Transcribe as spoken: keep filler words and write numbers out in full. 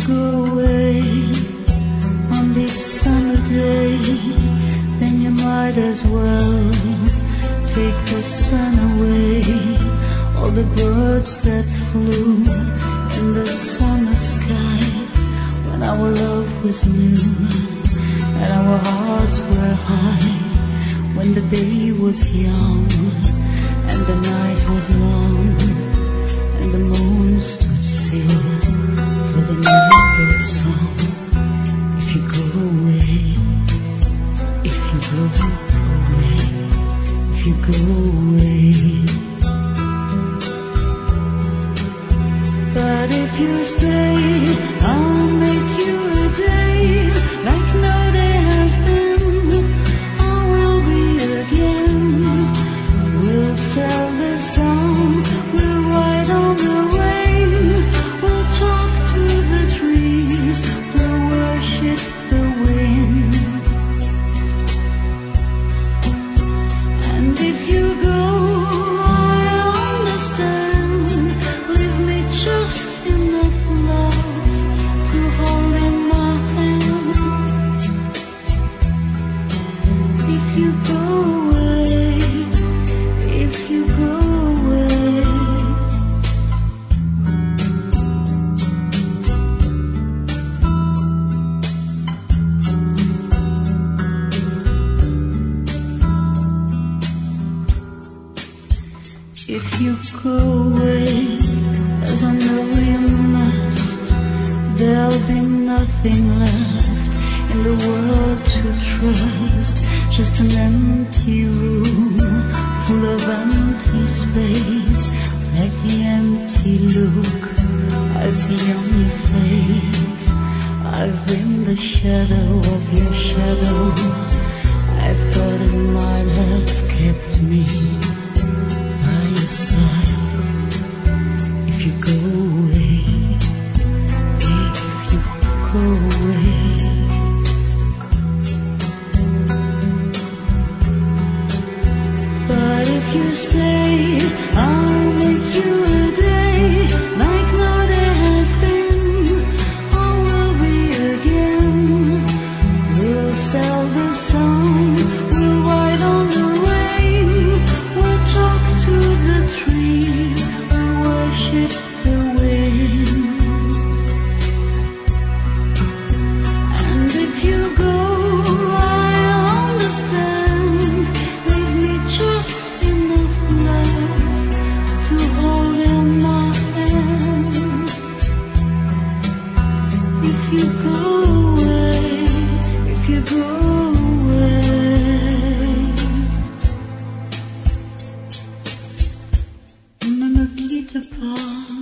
go away on this summer day, then you might as well take the sun away. All the birds that flew in the summer sky, when our love was new and our hearts were high, when the day was young and the night was long, and the moon stood still for the nightbird song. If you go away, if you go away, if you go away. But if you stay, I'll make you a day like no day has been. I will be again. We'll sell the song, we'll ride on the rain, we'll talk to the trees, we'll worship the wind. And if you go, I'll understand. Leave me just enough love to hold in my hand. If you go away, if you go away. If you go away, as I know you must, there'll be nothing left in the world to trust. Just an empty room full of empty space, like the empty look I see on your face. I've been the shadow of your shadow. I thought it might have kept me by your side. If you go away, if you go away. But if you stay, I'll make you a day like no day has been. I will be again. We'll sell the song, we'll ride on the rain, we'll talk to the trees, we'll worship the wind. And if you go, I'll understand. Leave me just enough love to hold in my hand. If you go away, if you go away. Nakita pa